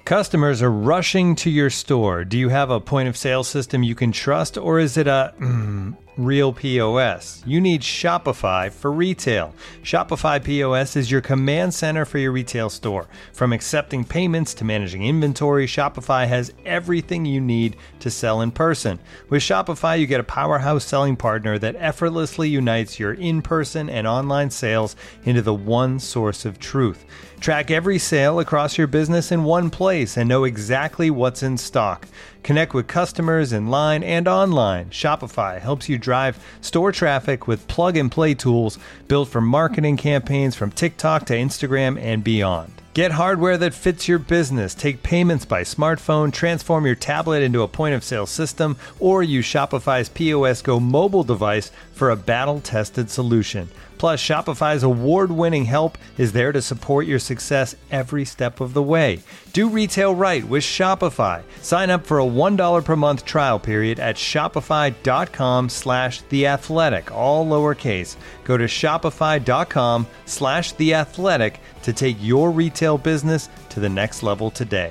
Customers are rushing to your store. Do you have a point of sale system you can trust, or is it a real POS? You need Shopify for retail. Shopify POS is your command center for your retail store. From accepting payments to managing inventory, Shopify has everything you need to sell in person. With Shopify, you get a powerhouse selling partner that effortlessly unites your in-person and online sales into the one source of truth. Track every sale across your business in one place and know exactly what's in stock. Connect with customers in line and online. Shopify helps you drive store traffic with plug-and-play tools built for marketing campaigns from TikTok to Instagram and beyond. Get hardware that fits your business. Take payments by smartphone, transform your tablet into a point-of-sale system, or use Shopify's POS Go mobile device for a battle-tested solution. Plus, Shopify's award-winning help is there to support your success every step of the way. Do retail right with Shopify. Sign up for a $1 per month trial period at shopify.com/theathletic, all lowercase. Go to shopify.com/theathletic to take your retail business to the next level today.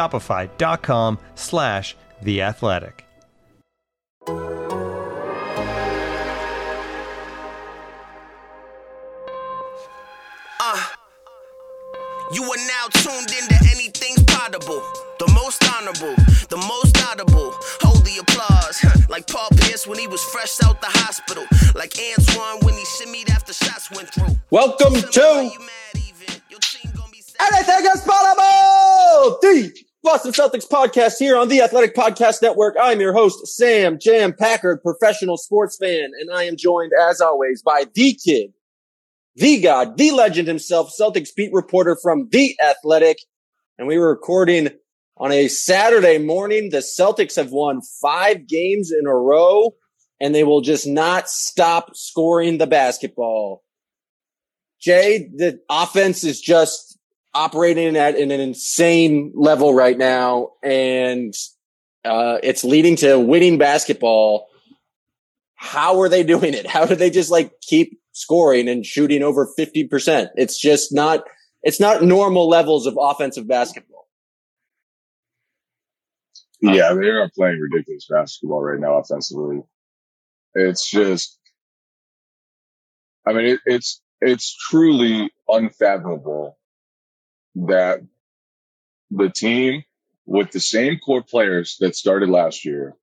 Shopify.com/theathletic. You are now tuned into Anything's Potable, the most honorable, the most audible. Hold the applause, like Paul Pierce when he was fresh out the hospital, like Antoine when he shimmied after shots went through. Welcome to Anything is Potable, the Boston Celtics podcast here on the Athletic Podcast Network. I'm your host, Sam Jam Packard, professional sports fan, and I am joined, as always, by the kid, the God, the legend himself, Celtics beat reporter from The Athletic. And we were recording on a Saturday morning. The Celtics have won 5 games in a row, and they will just not stop scoring the basketball. Jay, the offense is just operating at an insane level right now, and it's leading to winning basketball. How are they doing it? How do they just keep scoring and shooting over 50%? It's just not normal levels of offensive basketball. Yeah, they are playing ridiculous basketball right now offensively. It's just, it's truly unfathomable that the team with the same core players that started last year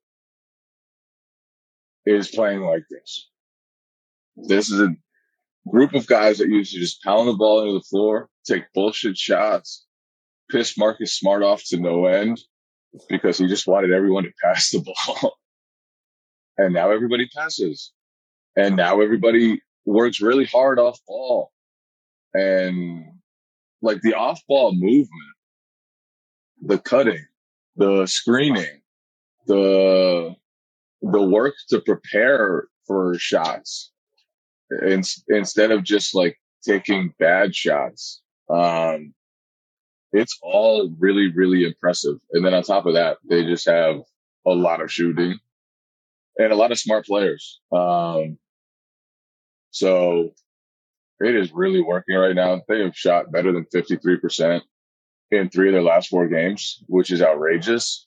is playing like this. This is a group of guys that used to just pound the ball into the floor, take bullshit shots, piss Marcus Smart off to no end because he just wanted everyone to pass the ball. And now everybody passes. And now everybody works really hard off ball. And the off ball movement, the cutting, the screening, the work to prepare for shots, instead of just taking bad shots. It's all really, really impressive. And then on top of that, they just have a lot of shooting and a lot of smart players. So it is really working right now. They have shot better than 53% in 3 of their last 4 games, which is outrageous.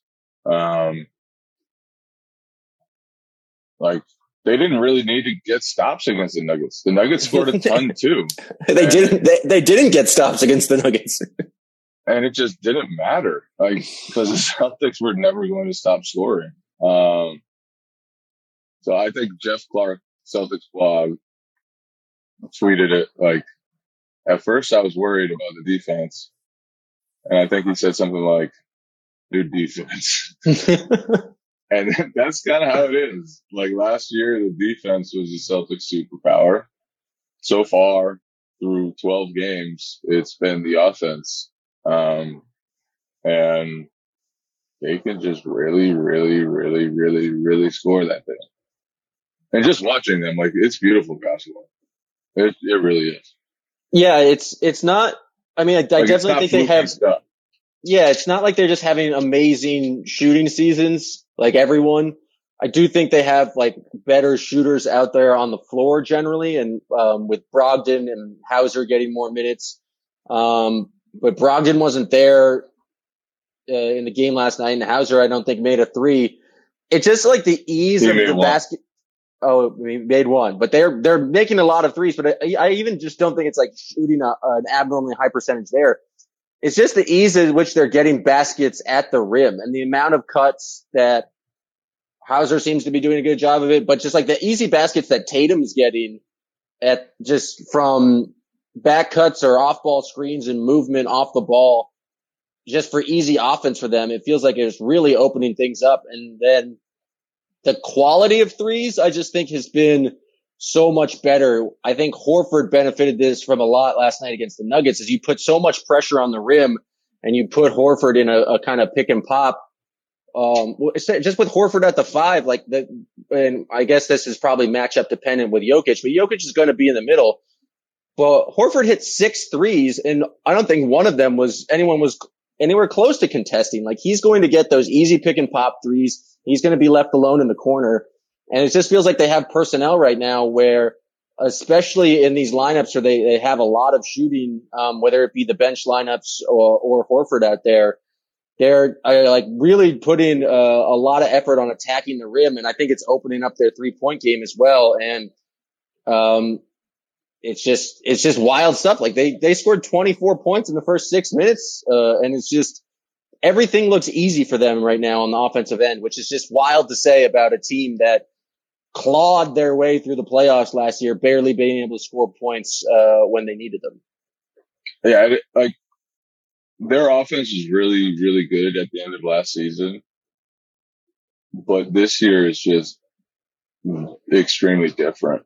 They didn't really need to get stops against the Nuggets. The Nuggets scored a ton too. They didn't get stops against the Nuggets. And it just didn't matter, because the Celtics were never going to stop scoring. So I think Jeff Clark, Celtics blog, tweeted it at first I was worried about the defense. And I think he said something like, new defense. And that's kind of how it is. Last year, the defense was the Celtics superpower. So far, through 12 games, it's been the offense. And they can just really, really, really, really, really score that thing. And just watching them, it's beautiful basketball. It really is. Yeah, it's not. I definitely think they have. Stuff. Yeah, it's not like they're just having amazing shooting seasons like everyone. I do think they have better shooters out there on the floor generally, and with Brogdon and Hauser getting more minutes. But Brogdon wasn't there in the game last night, and Hauser, I don't think, made a three. It's just like the ease of the basket. Oh, he made one, but they're making a lot of threes, but I even just don't think it's like shooting an abnormally high percentage there. It's just the ease at which they're getting baskets at the rim and the amount of cuts that Hauser seems to be doing a good job of it, but just like the easy baskets that Tatum's getting at just from back cuts or off ball screens and movement off the ball, just for easy offense for them. It feels like it's really opening things up. And then the quality of threes, I just think, has been so much better. I think Horford benefited this from a lot last night against the Nuggets, as you put so much pressure on the rim and you put Horford in a kind of pick and pop. Just with Horford at the 5, and I guess this is probably matchup dependent with Jokic, but Jokic is going to be in the middle. But Horford hit 6 threes, and I don't think one of them was anywhere close to contesting. Like, he's going to get those easy pick and pop threes. He's going to be left alone in the corner. And it just feels like they have personnel right now where, especially in these lineups where they have a lot of shooting, whether it be the bench lineups or Horford out there, they're like really putting a lot of effort on attacking the rim. And I think it's opening up their 3-point game as well. And, it's just wild stuff. Like they scored 24 points in the first 6 minutes. And it's just, everything looks easy for them right now on the offensive end, which is just wild to say about a team that clawed their way through the playoffs last year, barely being able to score points when they needed them. Yeah, like their offense was really, really good at the end of last season, but this year is just extremely different.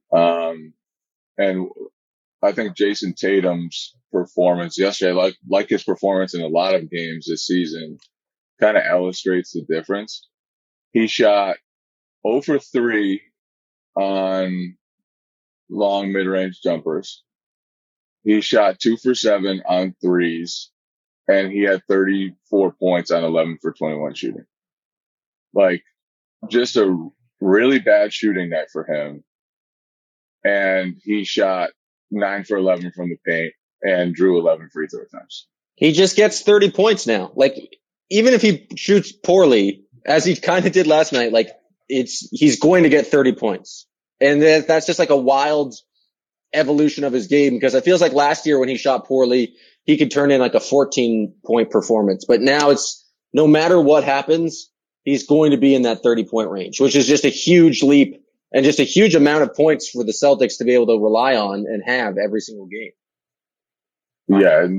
And I think Jason Tatum's performance yesterday, like his performance in a lot of games this season, kind of illustrates the difference. He shot 0 for 3 on long mid-range jumpers. He shot 2 for 7 on threes, and he had 34 points on 11 for 21 shooting. Like, just a really bad shooting night for him. And he shot 9 for 11 from the paint and drew 11 free throw attempts. He just gets 30 points now. Like, even if he shoots poorly, as he kind of did last night, like, he's going to get 30 points. And that's just like a wild evolution of his game, because it feels like last year when he shot poorly, he could turn in like a 14-point performance. But now it's, no matter what happens, he's going to be in that 30-point range, which is just a huge leap and just a huge amount of points for the Celtics to be able to rely on and have every single game. Yeah, and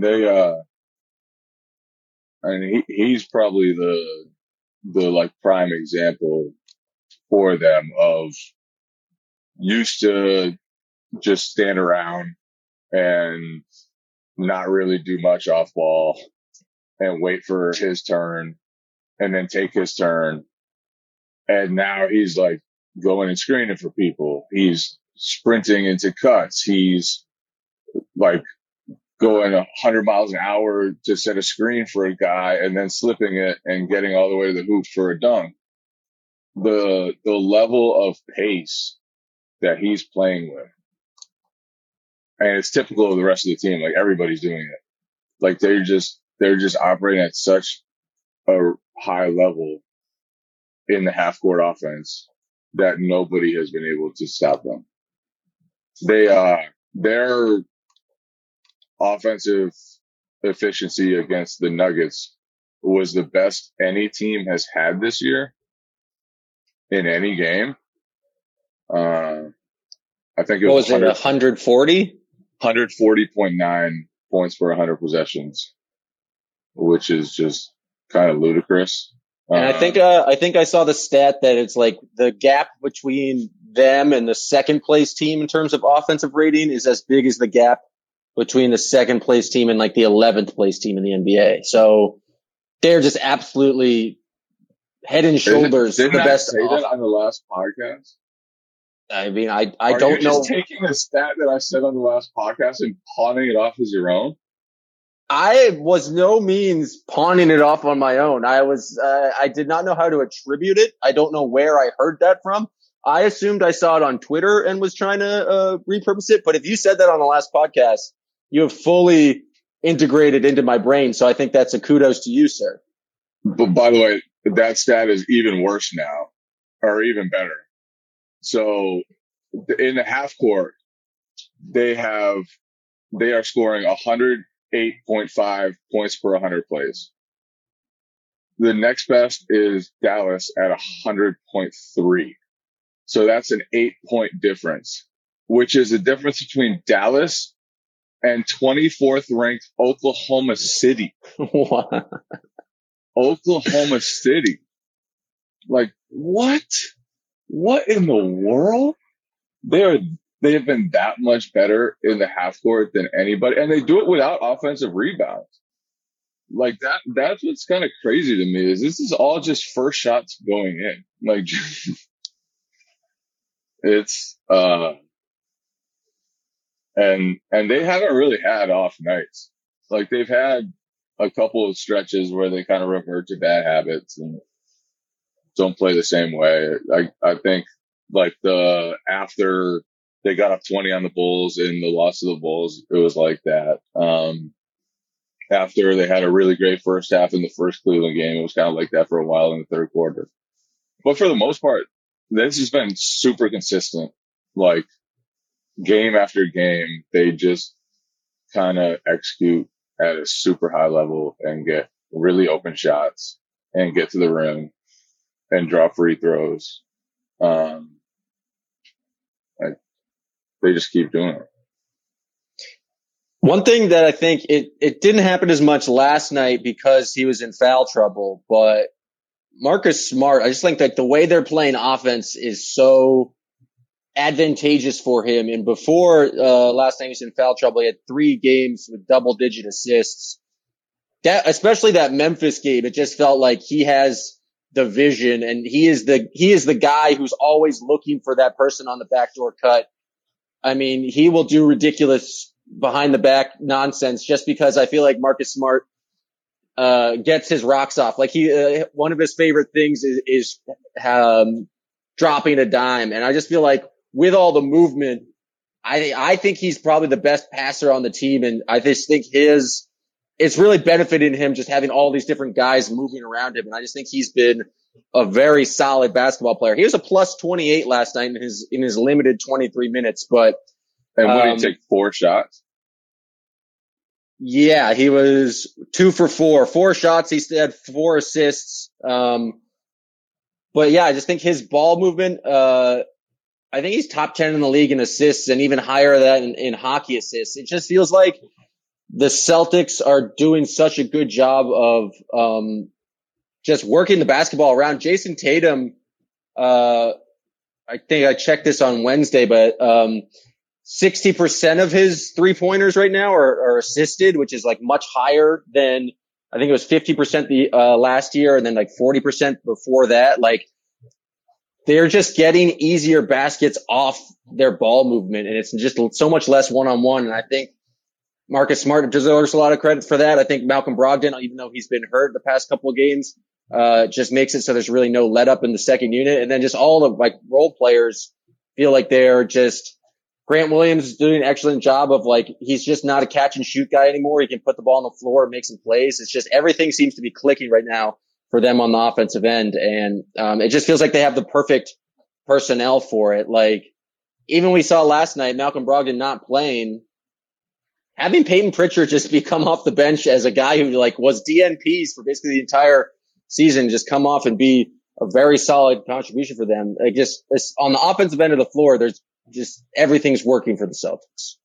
he's probably the like prime example for them of used to just stand around and not really do much off ball and wait for his turn and then take his turn. And now he's like going and screening for people. He's sprinting into cuts. He's like going 100 miles an hour to set a screen for a guy and then slipping it and getting all the way to the hoop for a dunk. The level of pace that he's playing with, and it's typical of the rest of the team. Like, everybody's doing it. Like, they're just operating at such a high level in the half court offense that nobody has been able to stop them. Their offensive efficiency against the Nuggets was the best any team has had this year in any game. I think it was 140? 140.9 points per 100 possessions, which is just kind of ludicrous. And I think I saw the stat that it's like the gap between them and the second place team in terms of offensive rating is as big as the gap between the second place team and like the 11th place team in the NBA. So they're just absolutely head and shoulders the best. Didn't I say that on the last podcast? I mean, I don't know. Are you just taking a stat that I said on the last podcast and pawning it off as your own? I was no means pawning it off on my own. I did not know how to attribute it. I don't know where I heard that from. I assumed I saw it on Twitter and was trying to repurpose it. But if you said that on the last podcast, you have fully integrated into my brain. So I think that's a kudos to you, sir. But by the way, that stat is even worse now, or even better. So in the half court, they are scoring 108.5 points per 100 plays. The next best is Dallas at 100.3. So that's an 8-point difference, which is the difference between Dallas and 24th ranked Oklahoma City. What? Oklahoma City. Like, what? What in the world? They have been that much better in the half court than anybody, and they do it without offensive rebounds. Like that's what's kind of crazy to me is this is all just first shots going in. Like it's and they haven't really had off nights. Like they've had a couple of stretches where they kind of revert to bad habits and don't play the same way. I think like after they got up 20 on the Bulls in the loss of the Bulls, it was like that. After they had a really great first half in the first Cleveland game, it was kind of like that for a while in the third quarter. But for the most part, this has been super consistent. Like game after game, they just kind of execute at a super high level and get really open shots and get to the rim and draw free throws. They just keep doing it. One thing that I think it didn't happen as much last night because he was in foul trouble, but Marcus Smart, I just think that the way they're playing offense is so advantageous for him. And before last time he was in foul trouble, he had 3 games with double-digit assists. That, especially that Memphis game, it just felt like he has the vision, and he is the guy who's always looking for that person on the backdoor cut. I mean, he will do ridiculous behind the back nonsense just because I feel like Marcus Smart gets his rocks off. Like one of his favorite things is dropping a dime, and I just feel like with all the movement, I think he's probably the best passer on the team, and I just think it's really benefited him just having all these different guys moving around him, and I just think he's been a very solid basketball player. He was a plus 28 last night in his limited 23 minutes, but and would he take 4 shots? Yeah, he was 2 for 4. 4 shots. He had 4 assists. But yeah, I just think his ball movement, I think he's top 10 in the league in assists and even higher than in hockey assists. It just feels like the Celtics are doing such a good job of just working the basketball around. Jason Tatum, I think I checked this on Wednesday, but 60% of his 3-pointers right now are assisted, which is like much higher than I think it was 50% the last year, and then like 40% before that. Like they're just getting easier baskets off their ball movement, and it's just so much less one-on-one. And I think Marcus Smart deserves a lot of credit for that. I think Malcolm Brogdon, even though he's been hurt the past couple of games, just makes it so there's really no let up in the second unit. And then just all the like role players feel like they're just Grant Williams is doing an excellent job of like, he's just not a catch and shoot guy anymore. He can put the ball on the floor and make some plays. It's just everything seems to be clicking right now for them on the offensive end. And, it just feels like they have the perfect personnel for it. Like even we saw last night, Malcolm Brogdon not playing, having Peyton Pritchard just come off the bench as a guy who like was DNPs for basically the entire season, just come off and be a very solid contribution for them. Like just on the offensive end of the floor, there's just everything's working for the Celtics.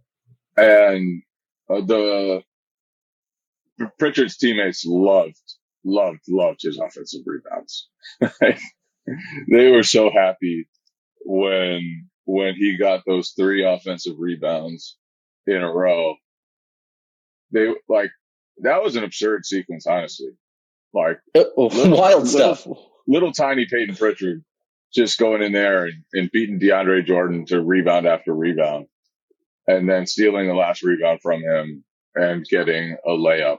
And the Pritchard's teammates loved his offensive rebounds. They were so happy when he got those 3 offensive rebounds in a row. They like that was an absurd sequence, honestly. Like wild stuff. Little tiny Peyton Pritchard just going in there and beating DeAndre Jordan to rebound after rebound, and then stealing the last rebound from him and getting a layup.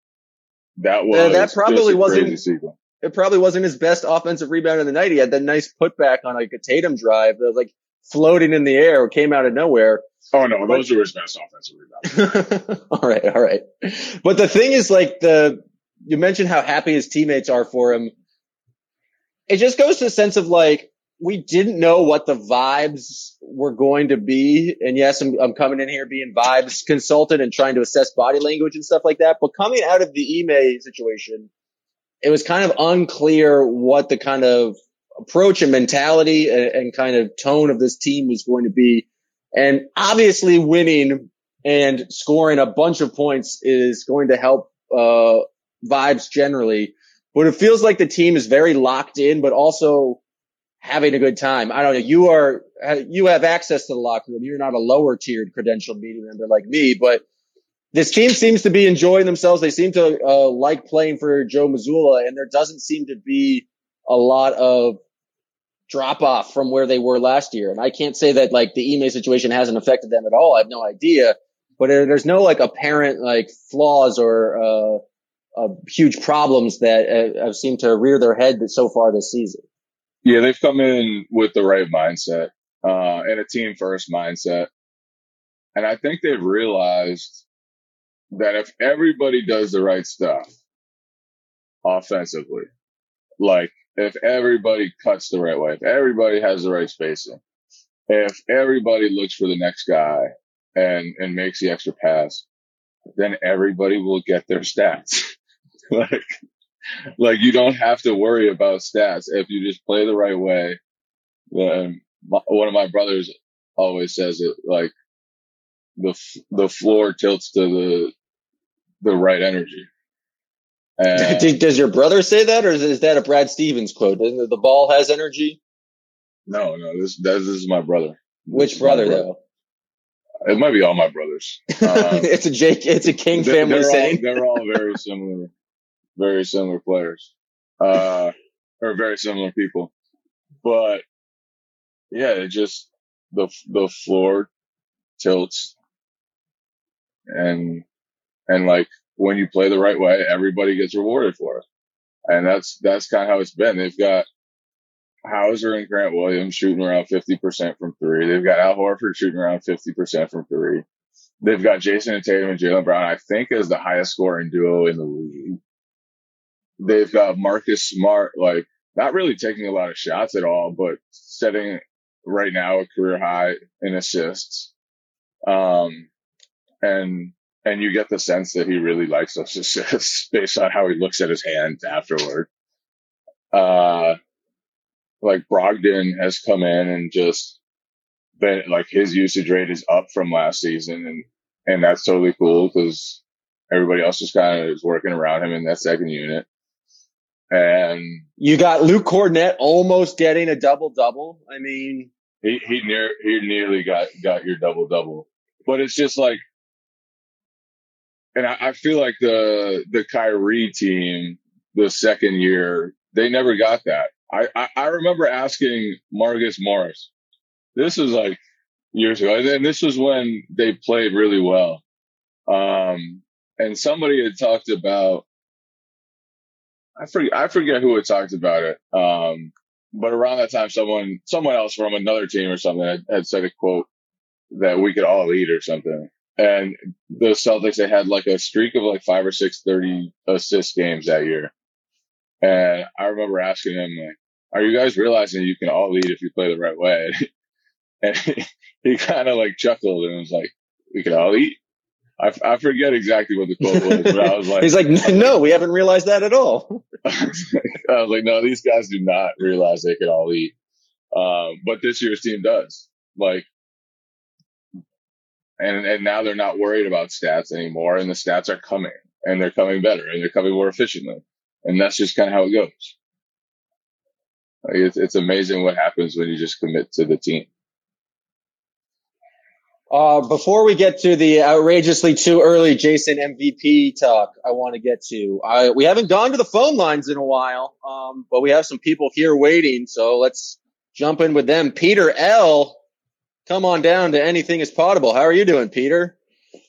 That probably wasn't crazy sequence. It probably wasn't his best offensive rebound of the night. He had that nice putback on like a Tatum drive that was like floating in the air, came out of nowhere. Oh no, those are his best offensive rebounds. All right. But the thing is like the you mentioned how happy his teammates are for him. It just goes to the sense of like, we didn't know what the vibes were going to be. And yes, I'm coming in here being vibes consultant and trying to assess body language and stuff like that. But coming out of the Ime situation, it was kind of unclear what the kind of approach and mentality and kind of tone of this team was going to be. And obviously winning and scoring a bunch of points is going to help vibes generally. But it feels like the team is very locked in, but also having a good time. I don't know. You have access to the locker room. You're not a lower tiered credentialed media member like me, but this team seems to be enjoying themselves. They seem to like playing for Joe Mazzulla, and there doesn't seem to be a lot of drop off from where they were last year. And I can't say that like the Ime situation hasn't affected them at all. I have no idea, but there's no like apparent like flaws or huge problems that have seemed to rear their head so far this season. Yeah, they've come in with the right mindset and a team first mindset. And I think they've realized that if everybody does the right stuff offensively, like if everybody cuts the right way, if everybody has the right spacing, if everybody looks for the next guy and makes the extra pass, then everybody will get their stats. Like you don't have to worry about stats if you just play the right way. One of my brothers always says it, like the floor tilts to the right energy. And does your brother say that, or is that a Brad Stevens quote? The ball has energy? No, this is my brother. Which brother though? It might be all my brothers. It's a King family saying. They're all very similar players, or very similar people. But yeah, it just, the floor tilts and like when you play the right way, everybody gets rewarded for it. And that's kind of how it's been. They've got Hauser and Grant Williams shooting around 50% from three. They've got Al Horford shooting around 50% from three. They've got Jason and Tatum and Jaylen Brown, I think, as the highest scoring duo in the league. They've got Marcus Smart, like not really taking a lot of shots at all, but setting right now a career high in assists. And you get the sense that he really likes those assists based on how he looks at his hands afterward. Like Brogdon has come in and just been like, his usage rate is up from last season, and that's totally cool because everybody else just kind of is working around him in that second unit. And you got Luke Kornet almost getting a double-double. I mean, he nearly got your double-double, but it's just like, and I feel like the Kyrie team, the second year, they never got that. I remember asking Marcus Morris, this was like years ago, and this was when they played really well. And somebody had talked about, I forget who had talked about it. But around that time, someone else from another team or something had said a quote that we could all eat or something. And the Celtics, they had like a streak of like 5 or 6 30 assist games that year. And I remember asking him, like, are you guys realizing you can all eat if you play the right way? And he kind of like chuckled and was like, we can all eat. I forget exactly what the quote was, but I was like, he's like, no, we haven't realized that at all. I was like, no, these guys do not realize they can all eat. But this year's team does. Like, and now they're not worried about stats anymore, and the stats are coming, and they're coming better, and they're coming more efficiently. And that's just kind of how it goes. Like, it's amazing what happens when you just commit to the team. Before we get to the outrageously too early Jason MVP talk, I want to get to, we haven't gone to the phone lines in a while, but we have some people here waiting, so let's jump in with them. Peter L., come on down to Anything is Potable. How are you doing, Peter?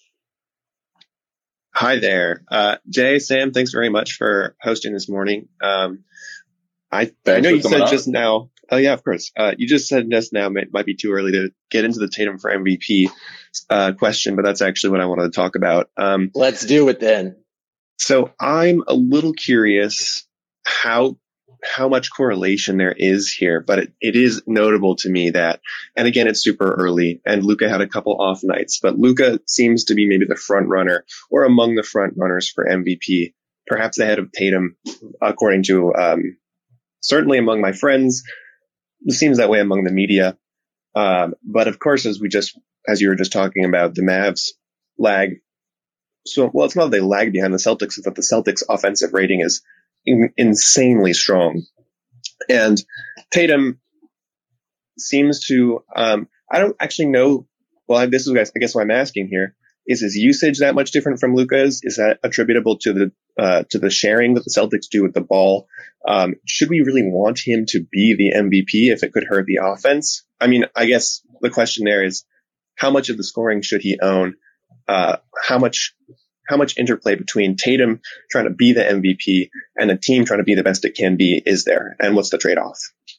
Hi there. Jay, Sam, thanks very much for hosting this morning. I know you said just now, oh yeah, of course. You just said just now it might be too early to get into the Tatum for MVP question, but that's actually what I wanted to talk about. Let's do it then. So I'm a little curious how much correlation there is here, but it is notable to me that, and again, it's super early and Luka had a couple off nights, but Luka seems to be maybe the front runner or among the front runners for MVP, perhaps ahead of Tatum, according to, certainly among my friends. It seems that way among the media. But of course, as you were just talking about, the Mavs lag. So, well, it's not that they lag behind the Celtics, it's that the Celtics offensive rating is insanely strong. And Tatum seems to, I don't actually know. Well, this is, I guess, what I'm asking here. Is his usage that much different from Luka's? Is that attributable to the sharing that the Celtics do with the ball? Should we really want him to be the MVP if it could hurt the offense? I mean, I guess the question there is, how much of the scoring should he own? How much interplay between Tatum trying to be the MVP and a team trying to be the best it can be is there? And what's the trade-off?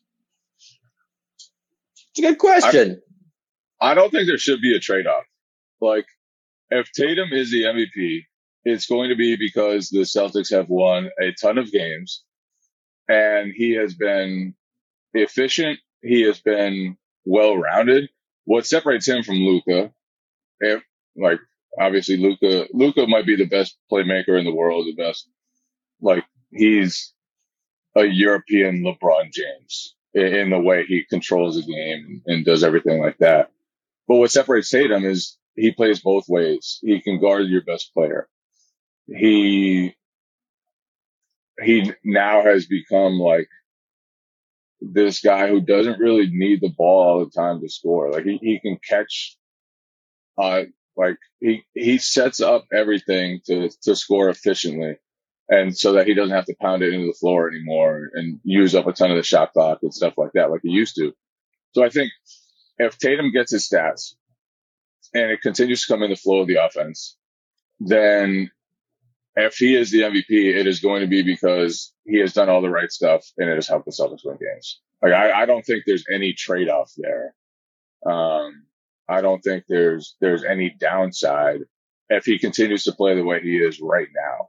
It's a good question. I don't think there should be a trade-off. Like, if Tatum is the MVP, it's going to be because the Celtics have won a ton of games and he has been efficient. He has been well-rounded. What separates him from Luka, obviously Luka might be the best playmaker in the world, the best, he's a European LeBron James in the way he controls the game and does everything like that. But what separates Tatum is he plays both ways. He can guard your best player. He now has become this guy who doesn't really need the ball all the time to score. He can catch, he sets up everything to score efficiently. And so that he doesn't have to pound it into the floor anymore and use up a ton of the shot clock and stuff like that, like he used to. So I think if Tatum gets his stats and it continues to come in the flow of the offense, then if he is the MVP, it is going to be because he has done all the right stuff and it has helped the Celtics win games. I don't think there's any trade-off there. I don't think there's any downside if he continues to play the way he is right now.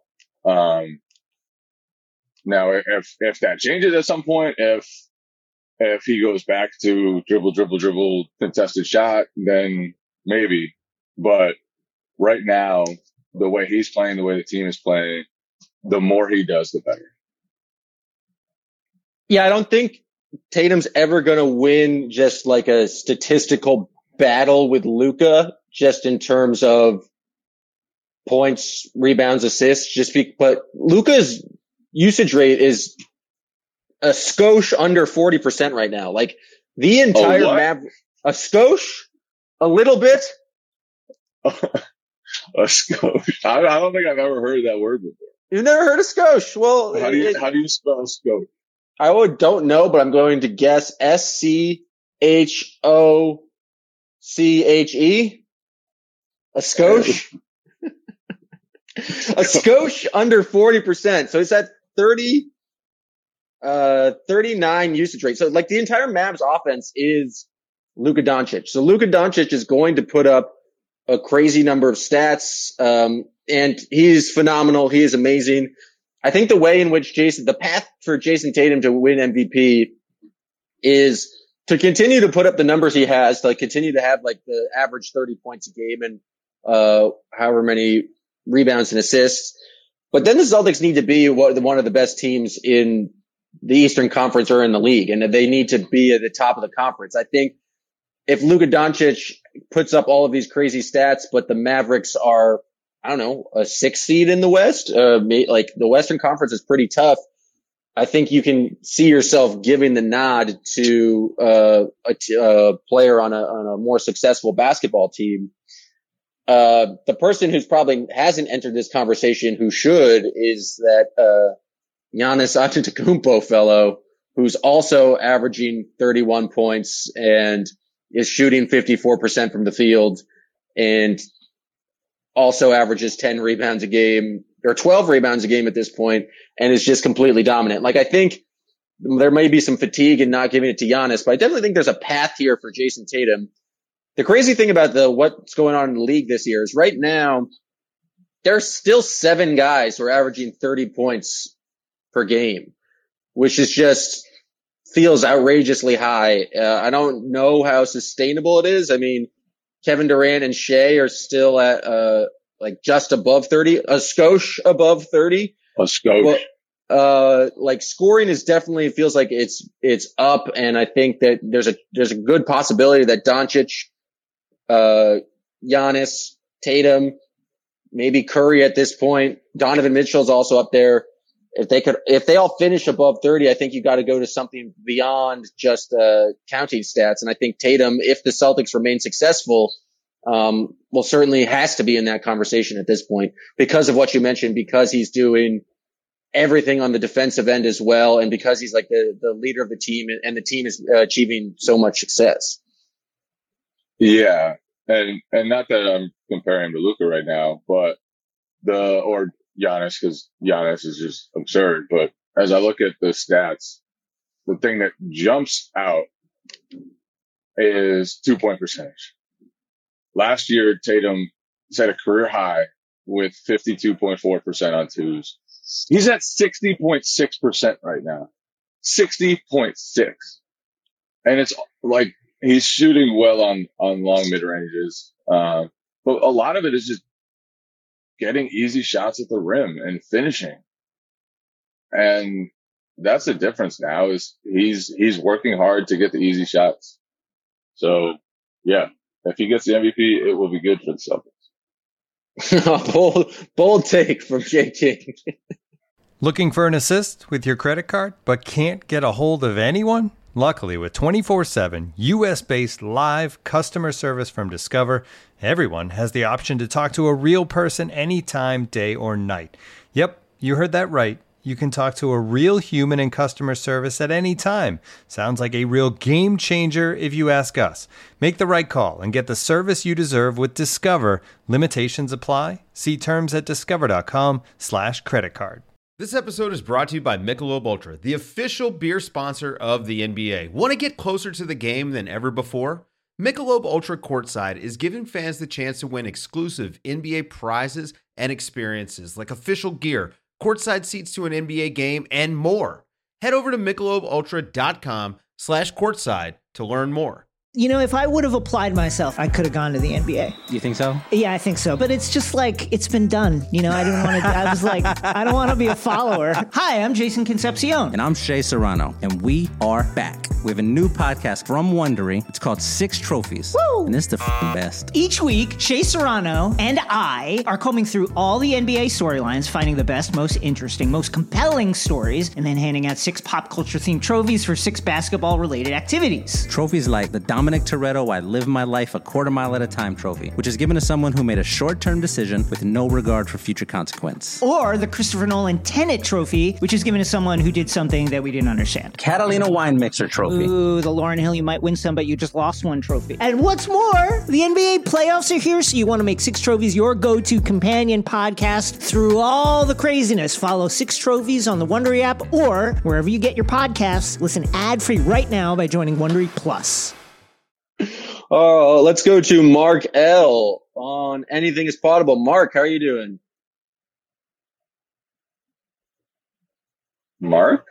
Now, if that changes at some point, if he goes back to dribble, contested shot, then maybe. But right now, the way he's playing, the way the team is playing, the more he does, the better. Yeah, I don't think Tatum's ever going to win just like a statistical battle with Luka, just in terms of points, rebounds, assists. But Luka's usage rate is a skosh under 40% right now. The entire a skosh, a little bit. A skosh. I don't think I've ever heard that word before. You've never heard of skosh? Well, how do you spell skosh? I don't know, but I'm going to guess SCHOCHE. A skosh. A skosh under 40%. So it's at 39 usage rate. So the entire Mavs offense is Luka Doncic. So Luka Doncic is going to put up a crazy number of stats. And he's phenomenal. He is amazing. I think the way in which the path for Jason Tatum to win MVP is to continue to put up the numbers he has, to continue to have the average 30 points a game and, however many rebounds and assists. But then the Celtics need to be one of the best teams in the Eastern Conference or in the league. And they need to be at the top of the conference. I think if Luka Doncic puts up all of these crazy stats, but the Mavericks are, a 6th seed in the West, the Western Conference is pretty tough. I think you can see yourself giving the nod to a player on a more successful basketball team. The person who's probably hasn't entered this conversation who should is that Giannis Antetokounmpo fellow, who's also averaging 31 points and is shooting 54% from the field and also averages 10 rebounds a game or 12 rebounds a game at this point and is just completely dominant. I think there may be some fatigue in not giving it to Giannis, but I definitely think there's a path here for Jason Tatum. The crazy thing about what's going on in the league this year is right now there's still 7 guys who are averaging 30 points per game, which is just feels outrageously high. I don't know how sustainable it is. I mean, Kevin Durant and Shea are still at like just above 30, a skosh above 30. A skosh. Like scoring is definitely, it feels like it's up, and I think that there's a good possibility that Doncic, Giannis, Tatum, maybe Curry at this point, Donovan Mitchell's also up there. If they all finish above 30, I think you got to go to something beyond just counting stats. And I think Tatum, if the Celtics remain successful, well, certainly has to be in that conversation at this point because of what you mentioned, because he's doing everything on the defensive end as well, and because he's like the leader of the team, and the team is achieving so much success. Yeah, and not that I'm comparing him to Luka right now, but or Giannis, because Giannis is just absurd. But as I look at the stats, the thing that jumps out is 2-point percentage. Last year, Tatum set a career high with 52.4% on twos. He's at 60.6% right now. 60.6. And it's like he's shooting well on long mid-ranges. But a lot of it is just getting easy shots at the rim and finishing. And that's the difference now is he's working hard to get the easy shots. So, yeah, if he gets the MVP, it will be good for the Celtics. bold take from Jay King. Looking for an assist with your credit card, but can't get a hold of anyone? Luckily, with 24/7 U.S.-based live customer service from Discover, everyone has the option to talk to a real person anytime, day or night. Yep, you heard that right. You can talk to a real human in customer service at any time. Sounds like a real game changer if you ask us. Make the right call and get the service you deserve with Discover. Limitations apply. See terms at discover.com/creditcard. This episode is brought to you by Michelob Ultra, the official beer sponsor of the NBA. Want to get closer to the game than ever before? Michelob Ultra Courtside is giving fans the chance to win exclusive NBA prizes and experiences like official gear, courtside seats to an NBA game, and more. Head over to MichelobUltra.com/courtside to learn more. You know, if I would have applied myself, I could have gone to the NBA. You think so? Yeah, I think so. But it's just like, it's been done. You know, I didn't want to, I was like, I don't want to be a follower. Hi, I'm Jason Concepcion. And I'm Shea Serrano. And we are back. We have a new podcast from Wondery. It's called Six Trophies. Woo! And it's the best. Each week, Shea Serrano and I are combing through all the NBA storylines, finding the best, most interesting, most compelling stories, and then handing out 6 pop culture themed trophies for 6 basketball related activities. Trophies like the Dominic Toretto I Live My Life a Quarter Mile at a Time trophy, which is given to someone who made a short-term decision with no regard for future consequence. Or the Christopher Nolan Tenet trophy, which is given to someone who did something that we didn't understand. Catalina Wine Mixer trophy. Ooh, the Lauryn Hill You Might Win Some, But You Just Lost One trophy. And what's more, the NBA playoffs are here, so you want to make Six Trophies your go-to companion podcast through all the craziness. Follow Six Trophies on the Wondery app or wherever you get your podcasts. Listen ad-free right now by joining Wondery Plus. Let's go to Mark L. on Anything is Potable. Mark, how are you doing? Mark?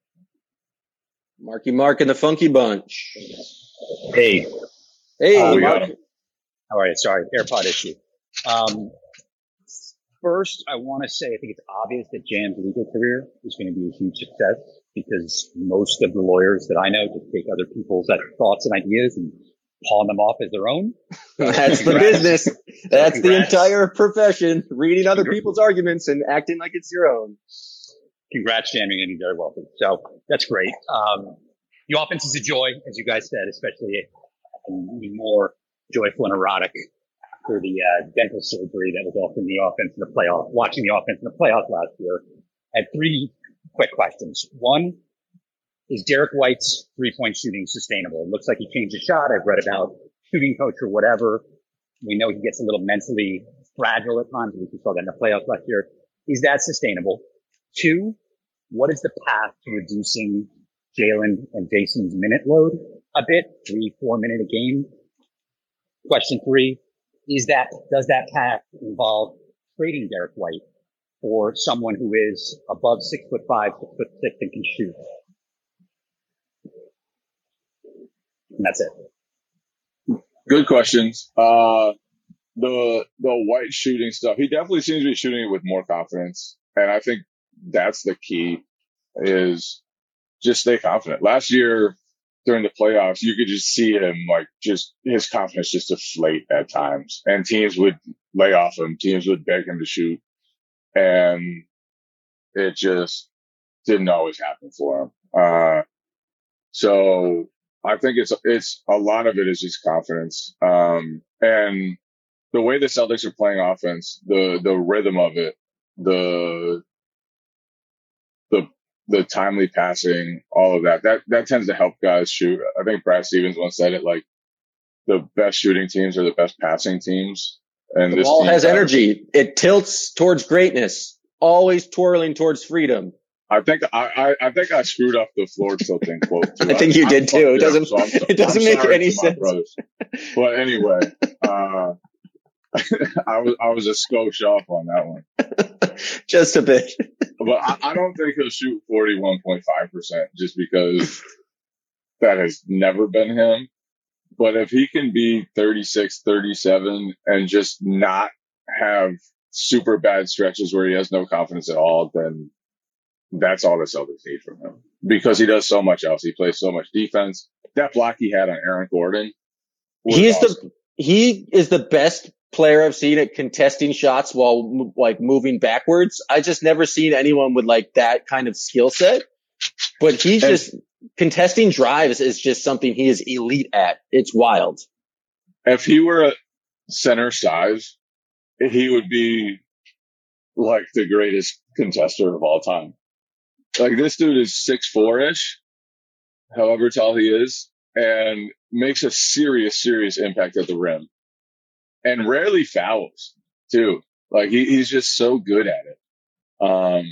Marky Mark and the Funky Bunch. Hey. Hey, Mark. How are you? Sorry, AirPod issue. First, I want to say I think it's obvious that Jam's legal career is going to be a huge success because most of the lawyers that I know just take other people's thoughts and ideas and pawn them off as their own. That's the business. That's the entire profession, reading other people's arguments and acting like it's your own. Congrats, Jam. You're going to be very wealthy. So that's great. The offense is a joy, as you guys said, especially even more joyful and erotic for the dental surgery that was often the offense in the playoff, watching the offense in the playoffs last year. I had 3 quick questions. One, is Derek White's 3-point shooting sustainable? It looks like he changed his shot. I've read about shooting coach or whatever. We know he gets a little mentally fragile at times. We saw that in the playoffs last year. Is that sustainable? 2, what is the path to reducing Jalen and Jason's minute load a bit? 3-4 minute a game. Question 3, does that path involve trading Derek White for someone who is above 6'5", 6'6", and can shoot? And that's it. Good questions. The White shooting stuff, he definitely seems to be shooting it with more confidence. And I think that's the key, is just stay confident. Last year during the playoffs, you could just see him, like, just his confidence just deflate at times, and teams would lay off him. Teams would beg him to shoot, and it just didn't always happen for him. So I think it's a lot of it is just confidence. And the way the Celtics are playing offense, the rhythm of it, the timely passing, all of that tends to help guys shoot. I think Brad Stevens once said it, like, the best shooting teams are the best passing teams. And the ball has energy. It tilts towards greatness, always twirling towards freedom. I think I screwed up the floor tilting quote too. I think you did too. It doesn't make any sense. But anyway, I was a skosh off on that one. Just a bit. But I don't think he'll shoot 41.5% just because that has never been him. But if he can be 36, 37 and just not have super bad stretches where he has no confidence at all, then that's all the Celtics need from him, because he does so much else. He plays so much defense. That block he had on Aaron Gordon. He is the best player I've seen at contesting shots while, like, moving backwards. I just never seen anyone with, like, that kind of skill set. But he's just contesting drives is just something he is elite at. It's wild. If he were a center size, he would be like the greatest contester of all time. Like, this dude is 6'4"-ish, however tall he is, and makes a serious impact at the rim. And rarely fouls, too. Like, he's just so good at it.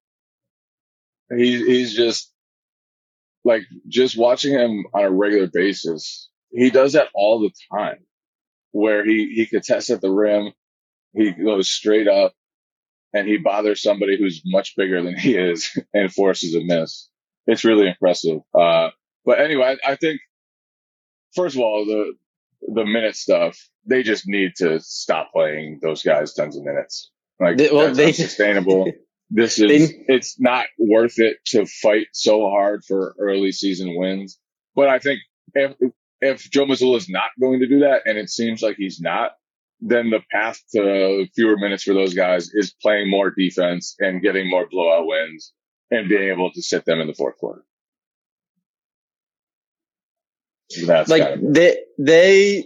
He's just, like, just watching him on a regular basis, he does that all the time, where he contests at the rim, he goes straight up, and he bothers somebody who's much bigger than he is and forces a miss. It's really impressive. But anyway, I think, first of all, the minute stuff, they just need to stop playing those guys tons of minutes. Like, that's unsustainable. It's not worth it to fight so hard for early season wins. But I think if Joe Mazzulla is not going to do that, and it seems like he's not, then the path to fewer minutes for those guys is playing more defense and getting more blowout wins and being able to sit them in the fourth quarter. That's like the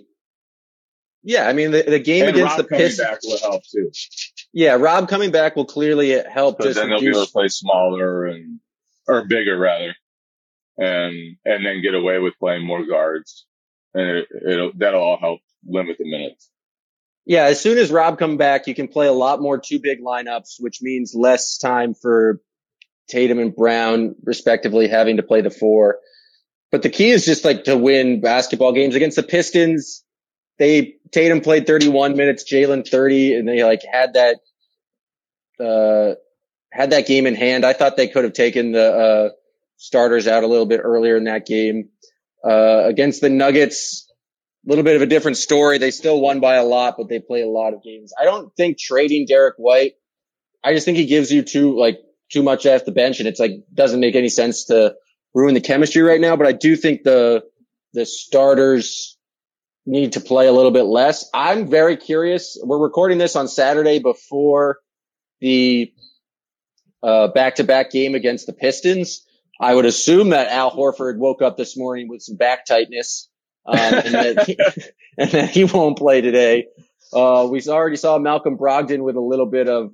game and against Rob the Pistons coming back will help too. Yeah, Rob coming back will clearly help. Because then they'll be able to play smaller or bigger rather, and then get away with playing more guards, and that'll all help limit the minutes. Yeah, as soon as Rob comes back, you can play a lot more two big lineups, which means less time for Tatum and Brown, respectively, having to play the four. But the key is just, like, to win basketball games. Against the Pistons, Tatum played 31 minutes, Jalen 30, and they, like, had that game in hand. I thought they could have taken the starters out a little bit earlier in that game. Against the Nuggets, a little bit of a different story. They still won by a lot, but they play a lot of games. I don't think trading Derek White, I just think he gives you too much off the bench, and it's like doesn't make any sense to ruin the chemistry right now. But I do think the starters need to play a little bit less. I'm very curious. We're recording this on Saturday before the back-to-back game against the Pistons. I would assume that Al Horford woke up this morning with some back tightness. And that he won't play today. We already saw Malcolm Brogdon with a little bit of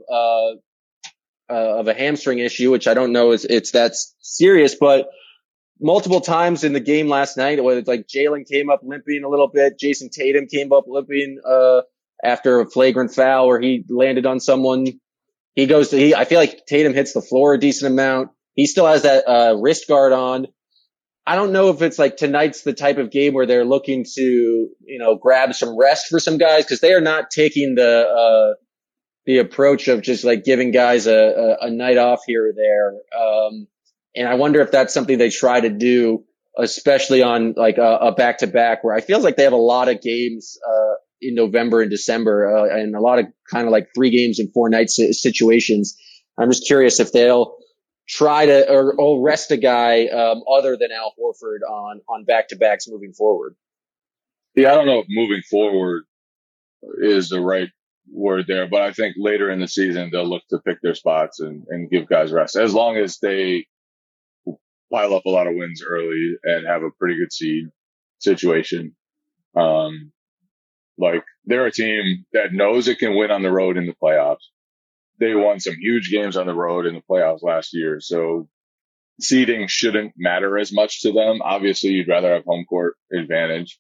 a hamstring issue, which I don't know it's that serious, but multiple times in the game last night, whether it's like Jalen came up limping a little bit, Jason Tatum came up limping, after a flagrant foul where he landed on someone. I feel like Tatum hits the floor a decent amount. He still has that, wrist guard on. I don't know if it's like tonight's the type of game where they're looking to, grab some rest for some guys, because they are not taking the the approach of just like giving guys a night off here or there. And I wonder if that's something they try to do, especially on like a back-to-back where I feel like they have a lot of games in November and December and a lot of kind of like 3 games in 4 nights situations. I'm just curious if they'll try to or rest a guy other than Al Horford on back-to-backs moving forward. Yeah, I don't know if moving forward is the right word there, but I think later in the season they'll look to pick their spots and give guys rest as long as they pile up a lot of wins early and have a pretty good seed situation. Like they're a team that knows it can win on the road in the playoffs. They won some huge games on the road in the playoffs last year. So seeding shouldn't matter as much to them. Obviously you'd rather have home court advantage.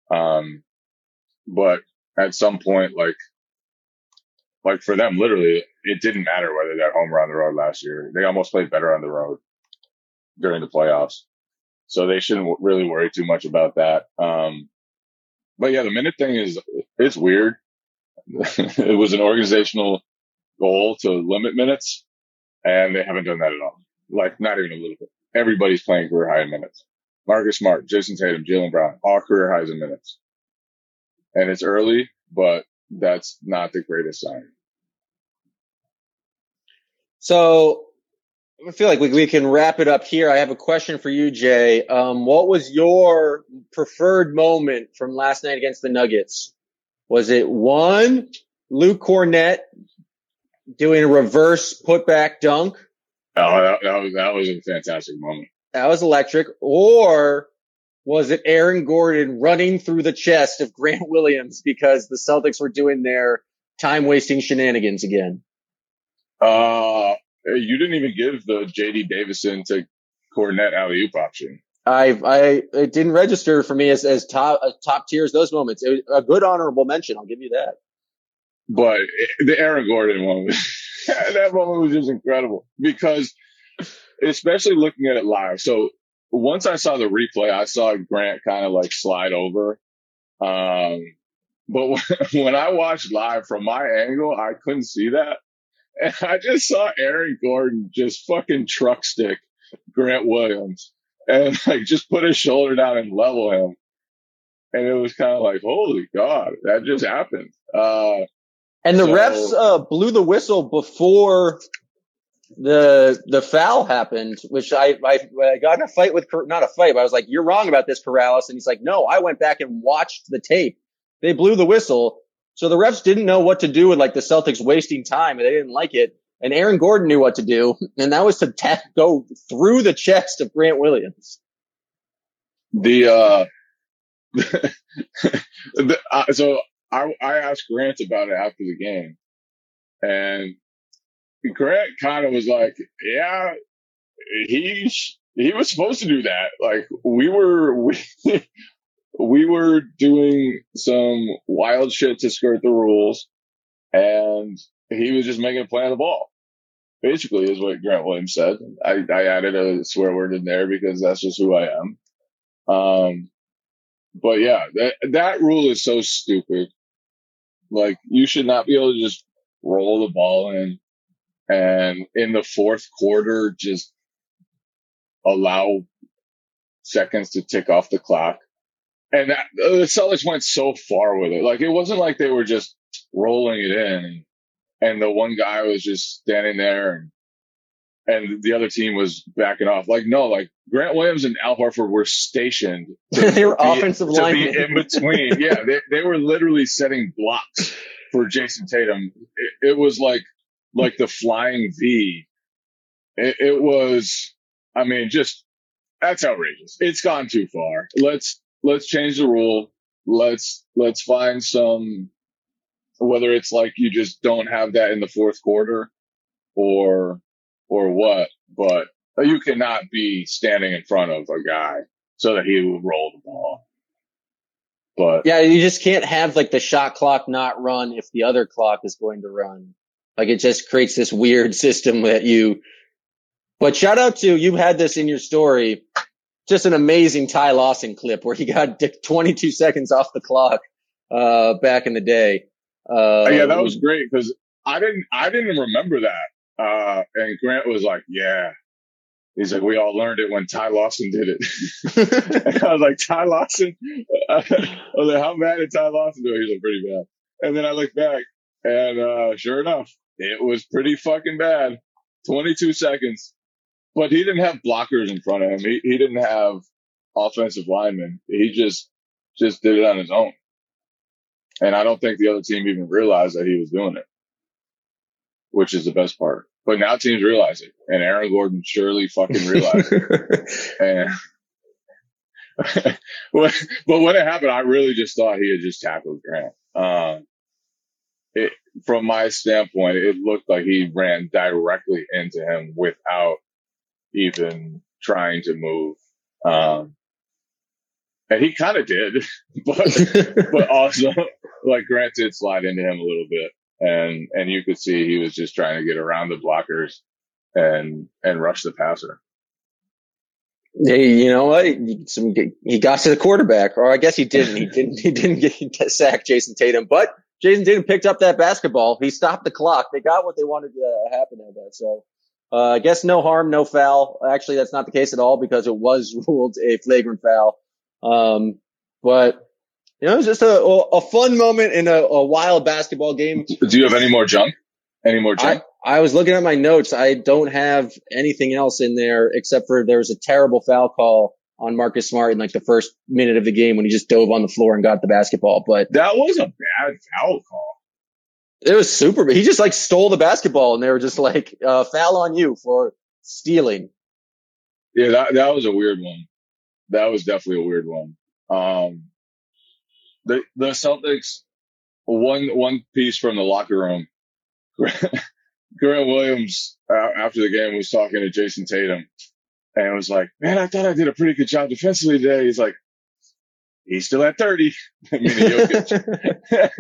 But at some point, like for them, literally, it didn't matter whether they're home or on the road last year. They almost played better on the road during the playoffs. So they shouldn't really worry too much about that. But yeah, the minute thing it's weird. It was an organizational goal to limit minutes, and they haven't done that at all. Like, not even a little bit. Everybody's playing career high in minutes. Marcus Smart, Jason Tatum, Jaylen Brown, all career highs in minutes. And it's early, but that's not the greatest sign. So I feel like we can wrap it up here. I have a question for you, Jay. What was your preferred moment from last night against the Nuggets? Was it 1, Luke Kornet doing a reverse putback dunk? Oh, that was a fantastic moment. That was electric. Or was it Aaron Gordon running through the chest of Grant Williams because the Celtics were doing their time-wasting shenanigans again? You didn't even give the J.D. Davison to Kornet alley-oop option. It didn't register for me as top tier as those moments. It was a good honorable mention. I'll give you that. But the Aaron Gordon one that moment was just incredible because especially looking at it live. So once I saw the replay, I saw Grant kind of like slide over. But when I watched live from my angle, I couldn't see that. And I just saw Aaron Gordon just fucking truck stick Grant Williams and like just put his shoulder down and level him. And it was kind of like, holy God, that just happened. And the refs blew the whistle before the foul happened, which I got in a fight with, not a fight, but I was like, you're wrong about this, Corrales. And he's like, no, I went back and watched the tape. They blew the whistle. So the refs didn't know what to do with like the Celtics wasting time, and they didn't like it. And Aaron Gordon knew what to do, and that was to go through the chest of Grant Williams. So I asked Grant about it after the game, and Grant kind of was like, yeah, he was supposed to do that. Like we were doing some wild shit to skirt the rules, and he was just making a play on the ball. Basically is what Grant Williams said. I added a swear word in there because that's just who I am. But yeah, that rule is so stupid. Like, you should not be able to just roll the ball in and in the fourth quarter just allow seconds to tick off the clock. And the Celtics went so far with it. Like, it wasn't like they were just rolling it in and the one guy was just standing there and the other team was backing off. Like, no, like Grant Williams and Al Horford were stationed. They were offensive linemen. In between. Yeah, they were literally setting blocks for Jason Tatum. It was like the flying V. It was, I mean, just, that's outrageous. It's gone too far. Let's change the rule. Let's find some, whether it's like you just don't have that in the fourth quarter or what, but you cannot be standing in front of a guy so that he will roll the ball. But yeah, you just can't have like the shot clock not run if the other clock is going to run. Like, it just creates this weird system but shout out to, you had this in your story, just an amazing Ty Lawson clip where he got 22 seconds off the clock, back in the day. Yeah, that was great because I didn't remember that. And Grant was like, yeah. He's like, we all learned it when Ty Lawson did it. And I was like, Ty Lawson? I was like, how bad did Ty Lawson do it? He's like, pretty bad. And then I looked back, and sure enough, it was pretty fucking bad. 22 seconds. But he didn't have blockers in front of him. He didn't have offensive linemen. He just did it on his own. And I don't think the other team even realized that he was doing it, which is the best part. But now teams realize it, and Aaron Gordon surely fucking realized it. And but when it happened, I really just thought he had just tackled Grant. From my standpoint, it looked like he ran directly into him without even trying to move. And he kind of did, but also like Grant did slide into him a little bit. And you could see he was just trying to get around the blockers and rush the passer. Hey, you know what? He got to the quarterback, or I guess he didn't. He didn't get sack Jason Tatum, but Jason Tatum picked up that basketball. He stopped the clock. They got what they wanted to happen at that. So, I guess no harm, no foul. Actually, that's not the case at all because it was ruled a flagrant foul. But you know, it was just a fun moment in a wild basketball game. Do you have any more junk? I was looking at my notes. I don't have anything else in there except for there was a terrible foul call on Marcus Smart in like the first minute of the game when he just dove on the floor and got the basketball. But that was a bad foul call. It was super. He just like stole the basketball and they were just like, foul on you for stealing. Yeah, that was a weird one. That was definitely a weird one. The Celtics, one piece from the locker room, Grant Williams, after the game, was talking to Jason Tatum and was like, man, I thought I did a pretty good job defensively today. He's like, he's still at 30. I mean, Jokic.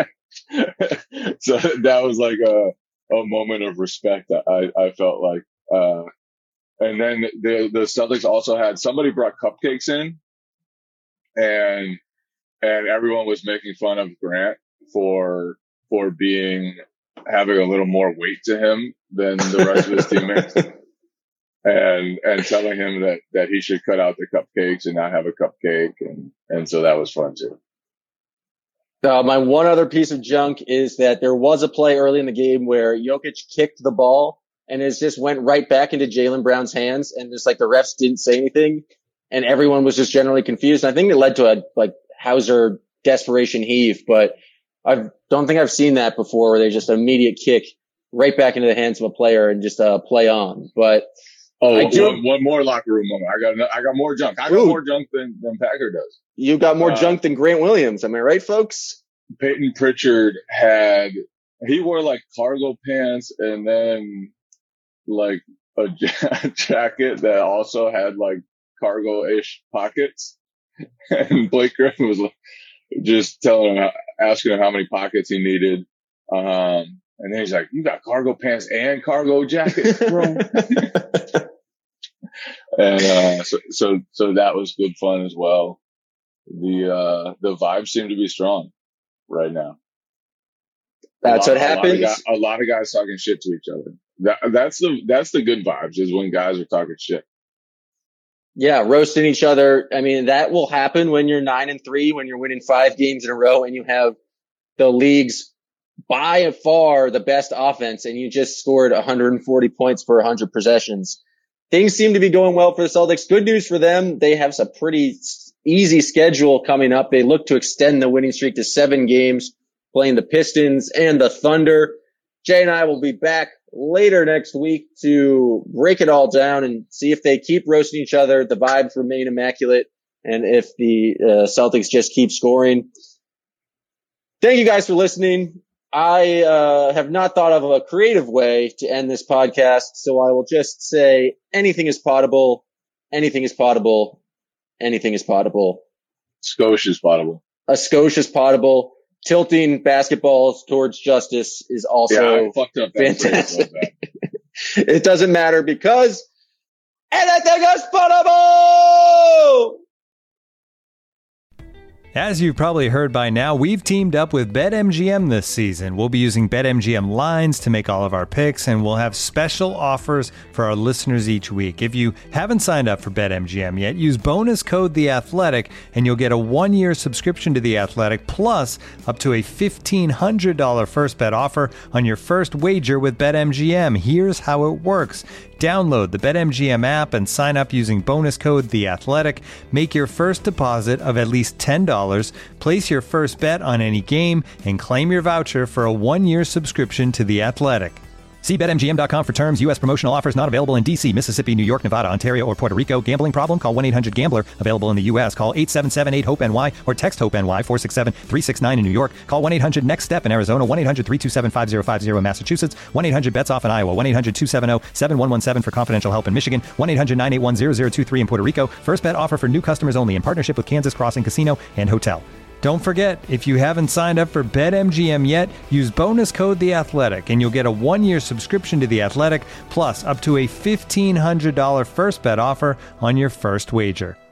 So that was like a moment of respect that I felt like. And then the Celtics also had somebody brought cupcakes in and everyone was making fun of Grant for having a little more weight to him than the rest of his teammates and telling him that he should cut out the cupcakes and not have a cupcake. And so that was fun too. My one other piece of junk is that there was a play early in the game where Jokic kicked the ball and it just went right back into Jaylen Brown's hands and just like the refs didn't say anything and everyone was just generally confused. And I think it led to a like Hauser desperation heave, but I don't think I've seen that before where they just immediate kick right back into the hands of a player and just play on. But one more locker room moment. I got more junk. I got more junk than Packer does. You got more junk than Grant Williams. Am I right, folks? Peyton Pritchard he wore like cargo pants and then like a jacket that also had like cargo-ish pockets. And Blake Griffin was just asking him how many pockets he needed. And then he's like, you got cargo pants and cargo jackets, bro. And, so that was good fun as well. The vibes seem to be strong right now. That's what happens. A lot of guys talking shit to each other. That's the good vibes is when guys are talking shit. Yeah, roasting each other. I mean, that will happen when you're 9-3, when you're winning 5 games in a row and you have the league's by far the best offense and you just scored 140 points for 100 possessions. Things seem to be going well for the Celtics. Good news for them. They have a pretty easy schedule coming up. They look to extend the winning streak to 7 games, playing the Pistons and the Thunder. Jay and I will be back later next week to break it all down and see if they keep roasting each other, the vibes remain immaculate, and if the Celtics just keep scoring. Thank you guys for listening. I have not thought of a creative way to end this podcast, so I will just say anything is potable, anything is potable, anything is potable. Scotia's potable. A Scotia's potable. Tilting basketballs towards justice is also fantastic. It doesn't matter because anything is potable! As you've probably heard by now, we've teamed up with BetMGM this season. We'll be using BetMGM lines to make all of our picks, and we'll have special offers for our listeners each week. If you haven't signed up for BetMGM yet, use bonus code The Athletic, and you'll get a 1-year subscription to The Athletic, plus up to a $1,500 first bet offer on your first wager with BetMGM. Here's how it works. Download the BetMGM app and sign up using bonus code The Athletic. Make your first deposit of at least $10. Place your first bet on any game and claim your voucher for a 1-year subscription to The Athletic. See BetMGM.com for terms. U.S. promotional offers not available in D.C., Mississippi, New York, Nevada, Ontario, or Puerto Rico. Gambling problem? Call 1-800-GAMBLER. Available in the U.S. Call 877-8-HOPE-NY or text HOPE-NY 467-369 in New York. Call 1-800-NEXT-STEP in Arizona. 1-800-327-5050 in Massachusetts. 1-800-BETS-OFF in Iowa. 1-800-270-7117 for confidential help in Michigan. 1-800-981-0023 in Puerto Rico. First bet offer for new customers only in partnership with Kansas Crossing Casino and Hotel. Don't forget, if you haven't signed up for BetMGM yet, use bonus code The Athletic, and you'll get a 1-year subscription to The Athletic, plus up to a $1,500 first bet offer on your first wager.